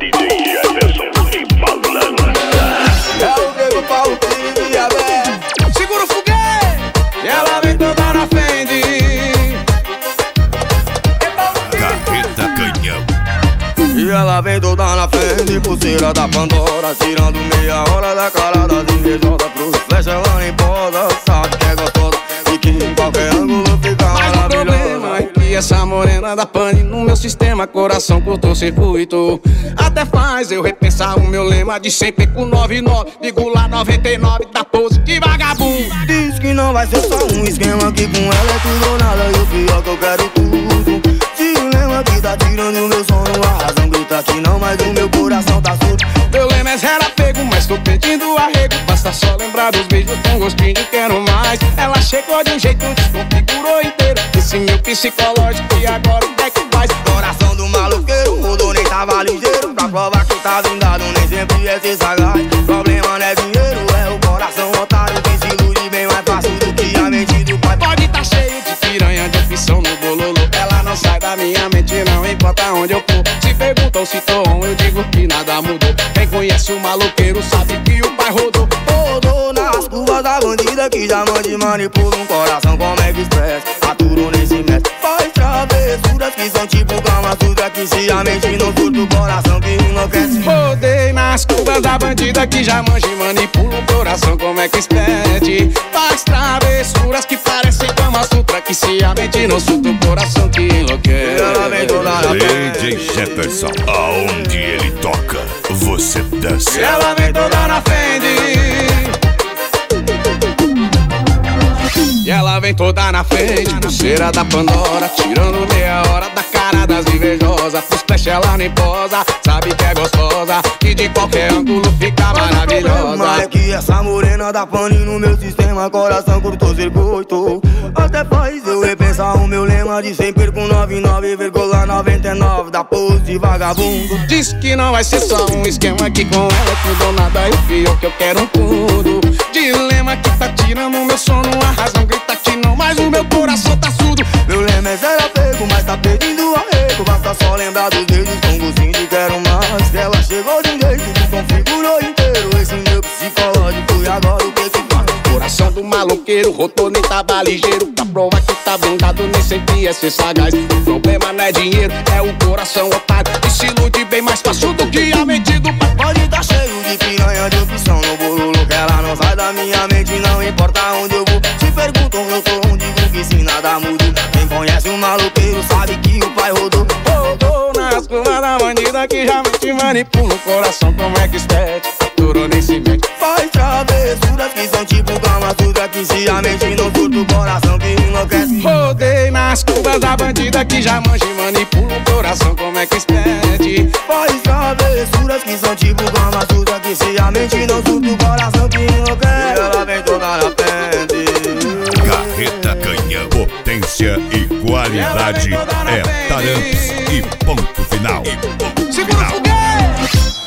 Jefferson e Malandra. É o Diego Paulo e a Bé. Segura o foguete, e ela vem toda na frente. Carreta Canhão. E ela vem toda na frente, pulseira da Pandora, tirando meia hora da cara das invejosas. Pros flash ela nem posa, sabe que é gostosa e que em qualquer ângulo fica mas maravilhosa. o problema é que essa morena da pane no meu sistema, coração curto-circuito. Até faz eu repensar o meu lema de sempre com 99. Digo lá 99 da pose de vagabundo. Diz que não vai ser só um esquema, que com ela é tudo ou nada. E o pior que eu quero tudo. Se o lema que tá tirando o meu sono, a razão grita que não, mas o meu coração tá surdo. Meu lema é zero apego, mas tô pedindo arrego. Basta só lembrar dos beijos com gostinho de quero mais. Ela chegou de um jeito, desconfigurou inteiro esse meu psicológico, e agora o que é que faz? Coração do maloqueiro, rodou nem tava ligeiro. Pra provar que tá blindado, nem sempre é ser sagaz. Problema não é dinheiro, é o coração otário que se ilude bem mais fácil do que a mente do pai. Pode tá cheio de piranha, de opção no bololo. Ela não sai da minha mente, não importa onde eu for. Se perguntam se tô on, eu digo que nada mudou. Quem conhece o maloqueiro sabe que o pai rodou. Rodou nas curvas da bandida que já mande manipula um coração como é que expressa. Aturou nesse mestre, faz travessuras que são tipo Kama Sutra, que se a mente não surta o coração que enlouquece. Rodei nas curvas da bandida que já manja e manipula o coração como é que expede. Faz travessuras que parecem Kama Sutra, que se a mente não surta o coração que enlouquece. Ela vem toda na DJ Jefferson, aonde ele toca, você dança. Ela vem toda na frente. E ela vem toda na frente, pulseira da Pandora, tirando meia hora da cara das invejosas. Pros flash ela nem posa, sabe que é gostosa e de qualquer ângulo fica maravilhosa. Mas é que essa morena da pane no meu sistema, coração curto-circuito. Até faz eu repensar o meu lema de sempre com 99,99 da pose de vagabundo. Diz que não vai ser só um esquema, que com ela é tudo ou nada, e o pior que eu quero tudo. Dilema que tá tirando meu sono, a razão grita que não, mas o meu coração tá surdo. Meu lema é zero apego, mas tá pedindo arrego. Basta só lembrar dos beijos com gostinho de quero mais. Ela chegou de um jeito, desconfigurou inteiro esse meu psicológico, e agora o que que faz? Coração do maloqueiro, rotou nem tava ligeiro. Pra provar que tá blindado, nem sempre é ser sagaz. O problema não é dinheiro, é o coração otário, que se ilude bem mais fácil do que a mente do pai. Pode tá cheio de piranha, de opção no bololo, que ela não sai da minha mente, não importa onde eu vou. Se perguntam eu sou um, digo que se nada muda. Quem conhece o maloqueiro sabe que o pai rodou. Rodou nas curvas da bandida que já mente manipula o coração como é que espete. Aturou nem se mete. Faz travessuras que são tipo Kama Sutra, que se a mente não surta o coração que enlouquece. Rodei nas curvas da bandida que já manja e manipula o coração como é que expede. Faz travessuras que são tipo Kama Sutra, que se a mente não surta o coração que enlouquece. E ela vem toda na frente. Carreta Canhão, potência e qualidade é Taramps e ponto final. Segura o foguete!